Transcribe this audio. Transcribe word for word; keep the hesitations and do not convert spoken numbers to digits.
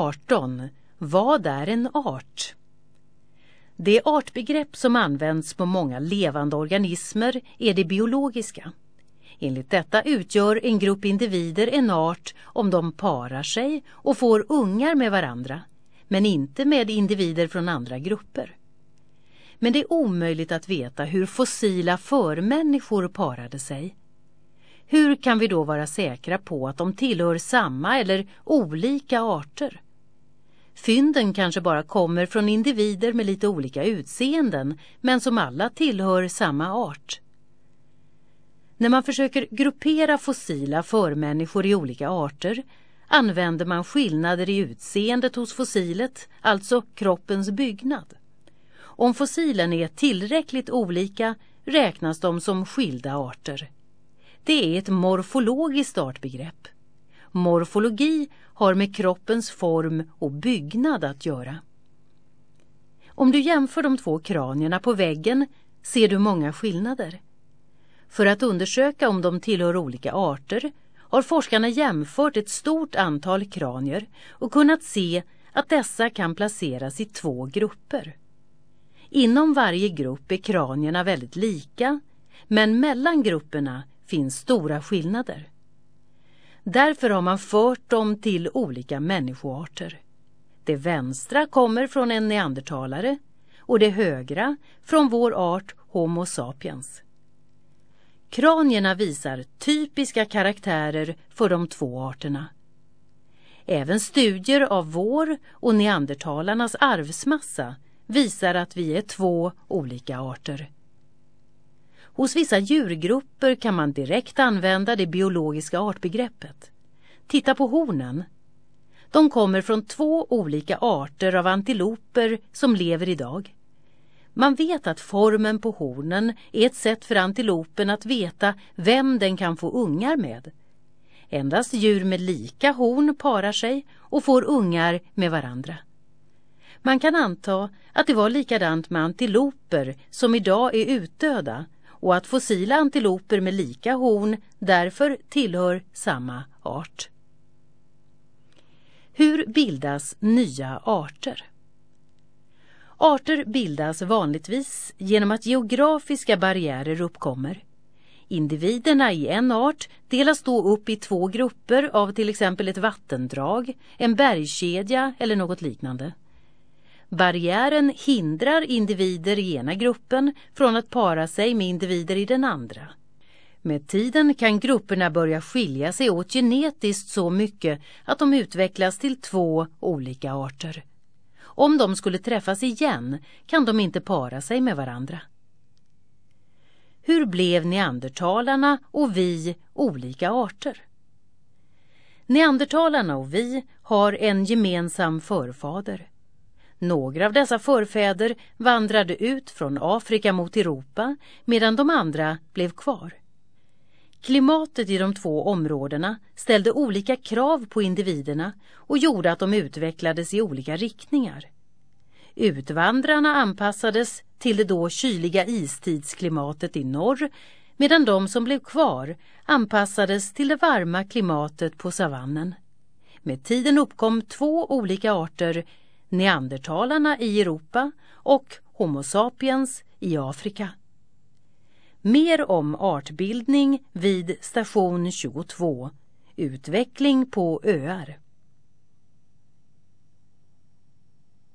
arton. Vad är en art? Det artbegrepp som används på många levande organismer är det biologiska. Enligt detta utgör en grupp individer en art om de parar sig och får ungar med varandra, men inte med individer från andra grupper. Men det är omöjligt att veta hur fossila förmänniskor parade sig. Hur kan vi då vara säkra på att de tillhör samma eller olika arter? Fynden kanske bara kommer från individer med lite olika utseenden, men som alla tillhör samma art. När man försöker gruppera fossila förmänniskor i olika arter använder man skillnader i utseendet hos fossilet, alltså kroppens byggnad. Om fossilen är tillräckligt olika räknas de som skilda arter. Det är ett morfologiskt artbegrepp. Morfologi har med kroppens form och byggnad att göra. Om du jämför de två kranierna på väggen ser du många skillnader. För att undersöka om de tillhör olika arter har forskarna jämfört ett stort antal kranier och kunnat se att dessa kan placeras i två grupper. Inom varje grupp är kranierna väldigt lika, men mellan grupperna finns stora skillnader. Därför har man fört dem till olika människoarter. Det vänstra kommer från en neandertalare och det högra från vår art Homo sapiens. Kranierna visar typiska karaktärer för de två arterna. Även studier av vår och neandertalarnas arvsmassa visar att vi är två olika arter. Hos vissa djurgrupper kan man direkt använda det biologiska artbegreppet. Titta på hornen. De kommer från två olika arter av antiloper som lever idag. Man vet att formen på hornen är ett sätt för antilopen att veta vem den kan få ungar med. Endast djur med lika horn parar sig och får ungar med varandra. Man kan anta att det var likadant med antiloper som idag är utdöda och att fossila antiloper med lika horn därför tillhör samma art. Hur bildas nya arter? Arter bildas vanligtvis genom att geografiska barriärer uppkommer. Individerna i en art delas då upp i två grupper av till exempel ett vattendrag, en bergskedja eller något liknande. Barriären hindrar individer i ena gruppen från att para sig med individer i den andra. Med tiden kan grupperna börja skilja sig åt genetiskt så mycket att de utvecklas till två olika arter. Om de skulle träffas igen kan de inte para sig med varandra. Hur blev neandertalarna och vi olika arter? Neandertalarna och vi har en gemensam förfader. Några av dessa förfäder vandrade ut från Afrika mot Europa medan de andra blev kvar. Klimatet i de två områdena ställde olika krav på individerna och gjorde att de utvecklades i olika riktningar. Utvandrarna anpassades till det då kyliga istidsklimatet i norr medan de som blev kvar anpassades till det varma klimatet på savannen. Med tiden uppkom två olika arter, neandertalarna i Europa och Homo sapiens i Afrika. Mer om artbildning vid station tjugotvå. Utveckling på öar.